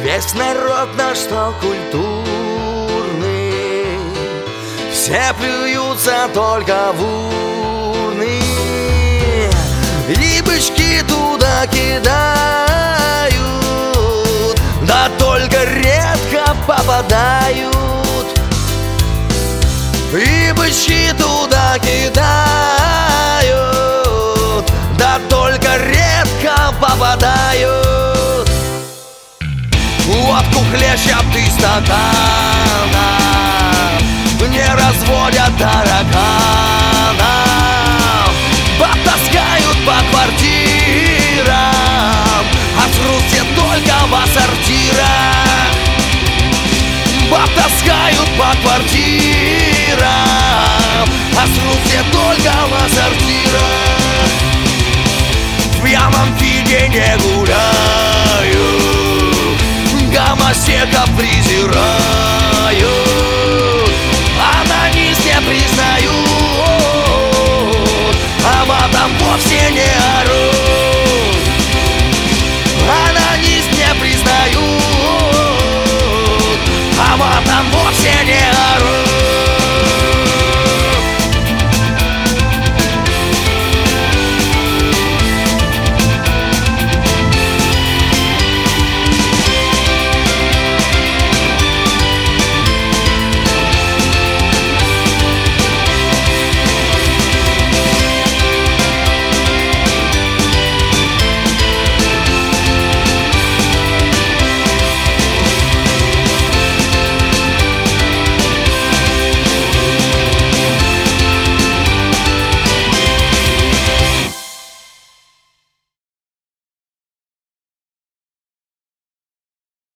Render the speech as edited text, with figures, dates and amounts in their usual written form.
Весь народ наш стал культурный, все плюются только в урны, и бычки туда кидают, да только редко попадают. И бычки туда кидают, да только редко попадают. Водку хлещут из стаканов, не разводят тараканов, баб таскают по квартирам, а хрустит только в сортирах. Баб таскают по квартирам, а хрустит только в сортирах. В пьяном виде не гуляю, гомосеков презираю, анонист не признают, а матом вовсе не орут. Анонист не признают, а матом вовсе не орут.